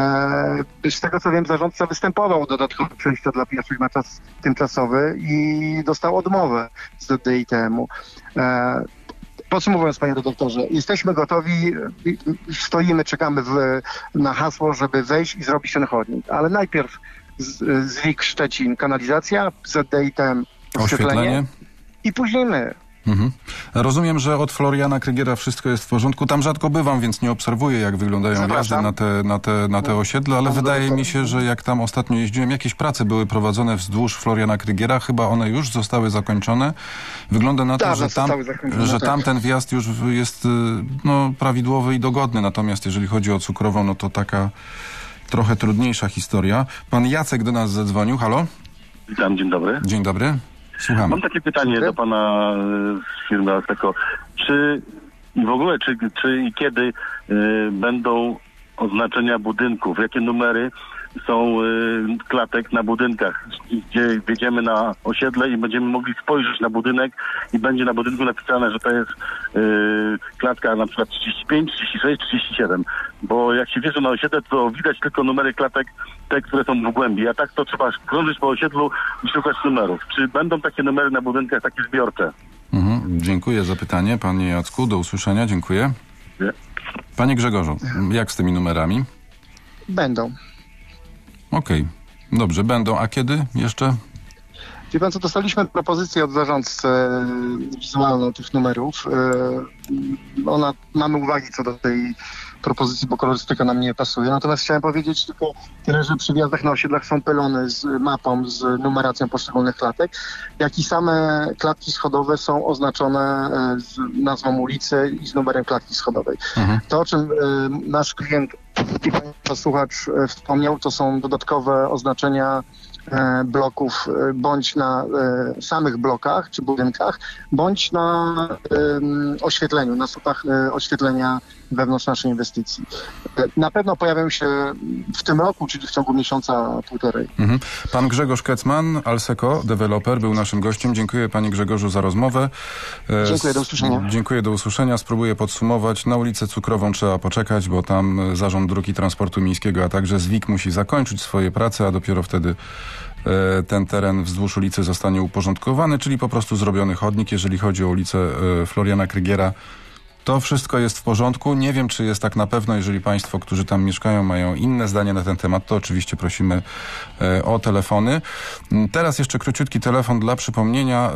z tego co wiem, zarządca występował o dodatkowe przejścia dla pieszych na czas tymczasowy i dostał odmowę z D I T M-u. Podsumowując, panie redaktorze, jesteśmy gotowi, stoimy, czekamy w, na hasło, żeby wejść i zrobić ten chodnik, ale najpierw z, Zwik Szczecin kanalizacja, Z D I T M oświetlenie, Oświetlenie. I później my. Mhm. Rozumiem, że od Floriana Krygiera wszystko jest w porządku. Tam rzadko bywam, więc nie obserwuję, jak wyglądają Zapraszam. wjazdy na te, na te, na te osiedle, ale Pan wydaje doktor. mi się, że jak tam ostatnio jeździłem, jakieś prace były prowadzone wzdłuż Floriana Krygiera. Chyba one już zostały zakończone. Wygląda na to, Tak, że, tam, zostały zakończone, że tak. tamten wjazd już jest no, prawidłowy i dogodny. Natomiast jeżeli chodzi o Cukrową, no to taka trochę trudniejsza historia. Pan Jacek do nas zadzwonił. Halo? Witam, dzień dobry. Dzień dobry. Słuchamy. Mam takie pytanie do pana e, z firmy Alseco. Czy i w ogóle, czy, czy i kiedy y, będą oznaczenia budynków? Jakie numery są y, klatek na budynkach? Gdzie wjedziemy na osiedle i będziemy mogli spojrzeć na budynek i będzie na budynku napisane, że to jest y, klatka na przykład trzydzieści pięć, trzydzieści sześć, trzydzieści siedem. Bo jak się wjeżdża na osiedle, to widać tylko numery klatek, te, które są w głębi. A tak to trzeba krążyć po osiedlu i szukać numerów. Czy będą takie numery na budynkach, takie zbiorcze? Mhm. Dziękuję za pytanie, panie Jacku. Do usłyszenia. Dziękuję. Nie. Panie Grzegorzu, jak z tymi numerami? Będą. Okej. Dobrze, będą. A kiedy jeszcze? Wie pan co, dostaliśmy propozycję od zarządcy wizualną tych numerów. E, Ona, mamy uwagi co do tej propozycji, bo kolorystyka nam nie pasuje. Natomiast chciałem powiedzieć tylko tyle, że przy wjazdach na osiedlach są pylony z mapą, z numeracją poszczególnych klatek, jak i same klatki schodowe są oznaczone z nazwą ulicy i z numerem klatki schodowej. Mhm. To, o czym e, nasz klient i pan słuchacz e, wspomniał, to są dodatkowe oznaczenia bloków bądź na e, samych blokach czy budynkach, bądź na e, oświetleniu, na słupach e, oświetlenia wewnątrz naszej inwestycji. E, na pewno pojawią się w tym roku, czyli w ciągu miesiąca, półtorej. Mhm. Pan Grzegorz Kecman, Alseco, deweloper, był naszym gościem. Dziękuję panie Grzegorzu za rozmowę. E, Dziękuję, do usłyszenia. Dziękuję, do usłyszenia. Spróbuję podsumować. Na ulicę Cukrową trzeba poczekać, bo tam Zarząd Dróg i Transportu Miejskiego, a także Zwik musi zakończyć swoje prace, a dopiero wtedy ten teren wzdłuż ulicy zostanie uporządkowany, czyli po prostu zrobiony chodnik. Jeżeli chodzi o ulicę Floriana Krygiera, to wszystko jest w porządku. Nie wiem, czy jest tak na pewno. Jeżeli państwo, którzy tam mieszkają, mają inne zdanie na ten temat, to oczywiście prosimy o telefony. Teraz jeszcze króciutki telefon dla przypomnienia.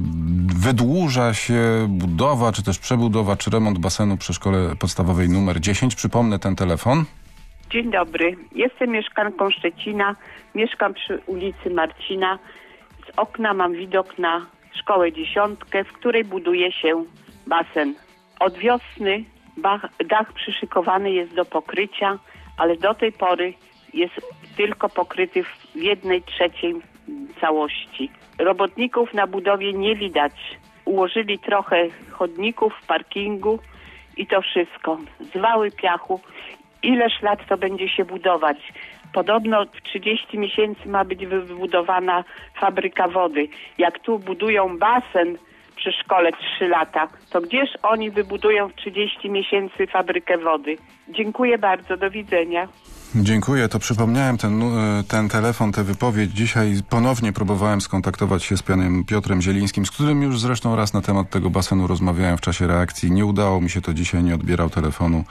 Wydłuża się budowa, czy też przebudowa, czy remont basenu przy szkole podstawowej numer dziesięć. Przypomnę ten telefon. Dzień dobry. Jestem mieszkanką Szczecina. Mieszkam przy ulicy Marcina. Z okna mam widok na szkołę dziesiątkę, w której buduje się basen. Od wiosny bach, dach przyszykowany jest do pokrycia, ale do tej pory jest tylko pokryty w jednej trzeciej całości. Robotników na budowie nie widać. Ułożyli trochę chodników w parkingu i to wszystko. Zwały piachu. Ileż lat to będzie się budować? Podobno w trzydzieści miesięcy ma być wybudowana fabryka wody. Jak tu budują basen przy szkole trzy lata, to gdzież oni wybudują w trzydzieści miesięcy fabrykę wody? Dziękuję bardzo, do widzenia. Dziękuję, to przypomniałem ten, ten telefon, tę wypowiedź. Dzisiaj ponownie próbowałem skontaktować się z panem Piotrem Zielińskim, z którym już zresztą raz na temat tego basenu rozmawiałem w czasie reakcji. Nie udało mi się to dzisiaj, nie odbierał telefonu.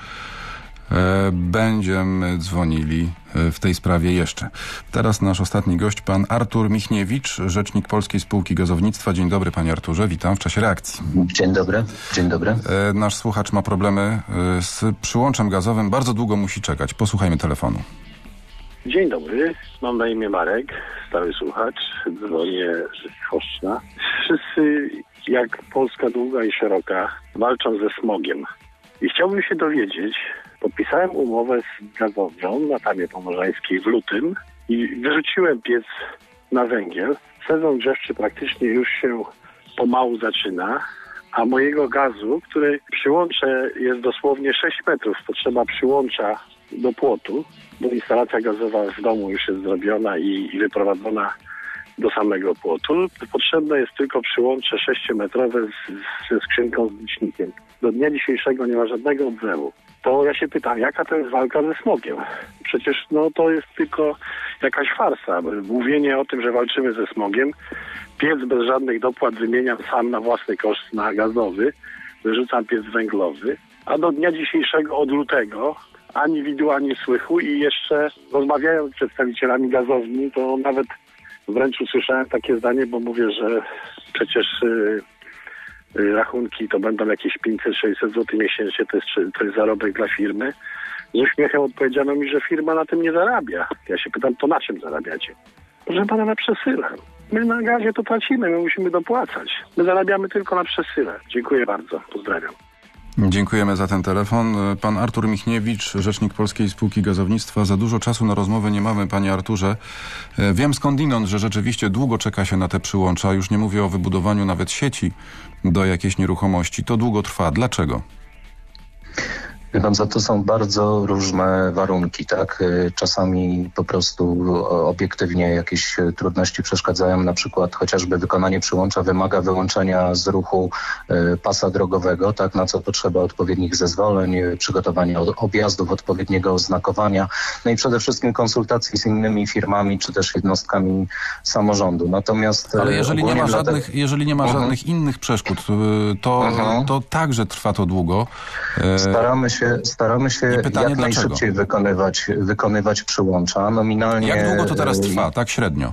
Będziemy dzwonili w tej sprawie jeszcze. Teraz nasz ostatni gość, pan Artur Michniewicz, rzecznik Polskiej Spółki Gazownictwa. Dzień dobry, panie Arturze, witam w czasie reakcji. Dzień dobry, dzień dobry. Nasz słuchacz ma problemy z przyłączem gazowym, bardzo długo musi czekać. Posłuchajmy telefonu. Dzień dobry, mam na imię Marek, stały słuchacz, dzwonię z Choszczna. Wszyscy, jak Polska długa i szeroka, walczą ze smogiem. I chciałbym się dowiedzieć, podpisałem umowę z gazownią na Tamie Pomorzańskiej w lutym i wyrzuciłem piec na węgiel. Sezon grzewczy praktycznie już się pomału zaczyna, a mojego gazu, który przyłącze jest dosłownie sześć metrów, potrzeba przyłącza do płotu, bo instalacja gazowa w domu już jest zrobiona i, i wyprowadzona do samego płotu. Potrzebne jest tylko przyłącze sześciometrowe z, ze skrzynką z licznikiem. Do dnia dzisiejszego nie ma żadnego odzewu. To ja się pytam, jaka to jest walka ze smogiem? Przecież no, to jest tylko jakaś farsa. Mówienie o tym, że walczymy ze smogiem, piec bez żadnych dopłat wymieniam sam na własny koszt na gazowy, wyrzucam piec węglowy, a do dnia dzisiejszego od lutego ani widu, ani słychu i jeszcze rozmawiając z przedstawicielami gazowni, to nawet wręcz usłyszałem takie zdanie, bo mówię, że przecież y, y, rachunki to będą jakieś pięćset sześćset złotych miesięcznie, to jest, to jest zarobek dla firmy. Z uśmiechem odpowiedziano mi, że firma na tym nie zarabia. Ja się pytam, to na czym zarabiacie? Proszę pana, na przesyle. My na gazie to płacimy, my musimy dopłacać. My zarabiamy tylko na przesyle. Dziękuję bardzo, pozdrawiam. Dziękujemy za ten telefon. Pan Artur Michniewicz, rzecznik Polskiej Spółki Gazownictwa. Za dużo czasu na rozmowę nie mamy, panie Arturze. Wiem skądinąd, że rzeczywiście długo czeka się na te przyłącza. Już nie mówię o wybudowaniu nawet sieci do jakiejś nieruchomości. To długo trwa. Dlaczego? Wie pan co, to są bardzo różne warunki, tak? Czasami po prostu obiektywnie jakieś trudności przeszkadzają, na przykład chociażby wykonanie przyłącza wymaga wyłączenia z ruchu pasa drogowego, tak? Na co potrzeba odpowiednich zezwoleń, przygotowania objazdów, odpowiedniego oznakowania, no i przede wszystkim konsultacji z innymi firmami, czy też jednostkami samorządu. Natomiast ale jeżeli nie ma żadnych, te... jeżeli nie ma uh-huh. żadnych innych przeszkód, to, uh-huh. to także trwa to długo. Staramy się Staramy się pytanie, jak najszybciej wykonywać, wykonywać przyłącza. Nominalnie. Jak długo to teraz trwa, tak średnio?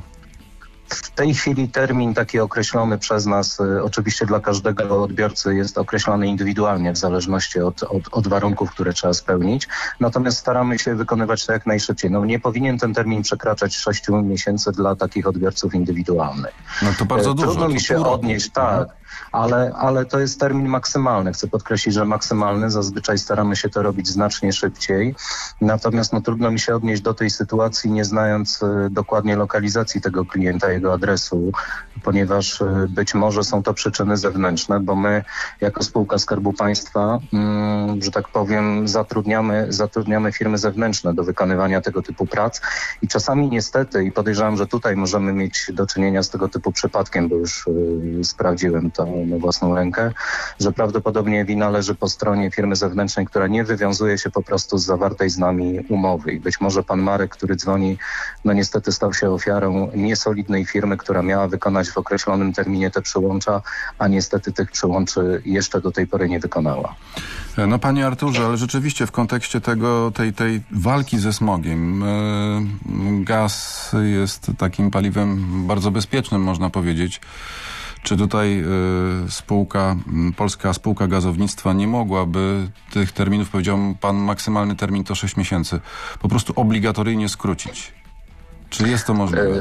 W tej chwili termin taki określony przez nas, oczywiście dla każdego odbiorcy jest określony indywidualnie w zależności od, od, od warunków, które trzeba spełnić. Natomiast staramy się wykonywać to jak najszybciej. No, nie powinien ten termin przekraczać sześciu miesięcy dla takich odbiorców indywidualnych. No to bardzo dużo. Trudno mi się odnieść, tak. Ale, ale to jest termin maksymalny. Chcę podkreślić, że maksymalny. Zazwyczaj staramy się to robić znacznie szybciej. Natomiast no, trudno mi się odnieść do tej sytuacji, nie znając y, dokładnie lokalizacji tego klienta, jego adresu, ponieważ y, być może są to przyczyny zewnętrzne, bo my jako spółka Skarbu Państwa, y, że tak powiem, zatrudniamy, zatrudniamy firmy zewnętrzne do wykonywania tego typu prac i czasami niestety, i podejrzewam, że tutaj możemy mieć do czynienia z tego typu przypadkiem, bo już y, sprawdziłem to na własną rękę, że prawdopodobnie wina leży po stronie firmy zewnętrznej, która nie wywiązuje się po prostu z zawartej z nami umowy. I być może pan Marek, który dzwoni, no niestety stał się ofiarą niesolidnej firmy, która miała wykonać w określonym terminie te przyłącza, a niestety tych przyłączy jeszcze do tej pory nie wykonała. No panie Arturze, ale rzeczywiście w kontekście tego, tej, tej walki ze smogiem, yy, gaz jest takim paliwem bardzo bezpiecznym, można powiedzieć. Czy tutaj y, spółka, Polska Spółka Gazownictwa nie mogłaby tych terminów, powiedział pan, maksymalny termin to sześć miesięcy, po prostu obligatoryjnie skrócić? Czy jest to możliwe?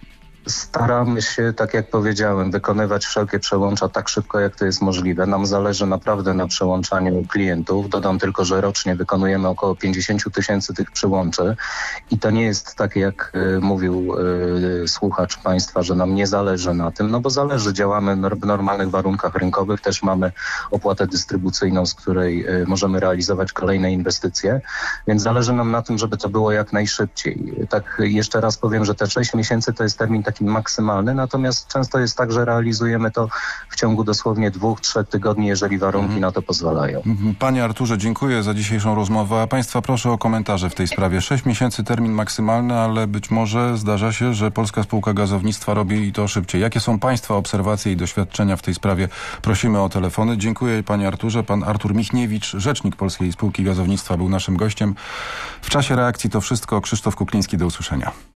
Staramy się, tak jak powiedziałem, wykonywać wszelkie przełącza tak szybko, jak to jest możliwe. Nam zależy naprawdę na przełączaniu klientów. Dodam tylko, że rocznie wykonujemy około pięćdziesiąt tysięcy tych przełączy i to nie jest tak, jak y, mówił y, słuchacz państwa, że nam nie zależy na tym, no bo zależy, działamy w normalnych warunkach rynkowych, też mamy opłatę dystrybucyjną, z której y, możemy realizować kolejne inwestycje, więc zależy nam na tym, żeby to było jak najszybciej. Tak jeszcze raz powiem, że te sześć miesięcy to jest termin taki maksymalny, natomiast często jest tak, że realizujemy to w ciągu dosłownie dwóch, trzech tygodni, jeżeli warunki mhm. na to pozwalają. Panie Arturze, dziękuję za dzisiejszą rozmowę, a państwa proszę o komentarze w tej sprawie. Sześć miesięcy termin maksymalny, ale być może zdarza się, że Polska Spółka Gazownictwa robi to szybciej. Jakie są państwa obserwacje i doświadczenia w tej sprawie? Prosimy o telefony. Dziękuję panie Arturze. Pan Artur Michniewicz, rzecznik Polskiej Spółki Gazownictwa, był naszym gościem. W czasie reakcji to wszystko. Krzysztof Kukliński, do usłyszenia.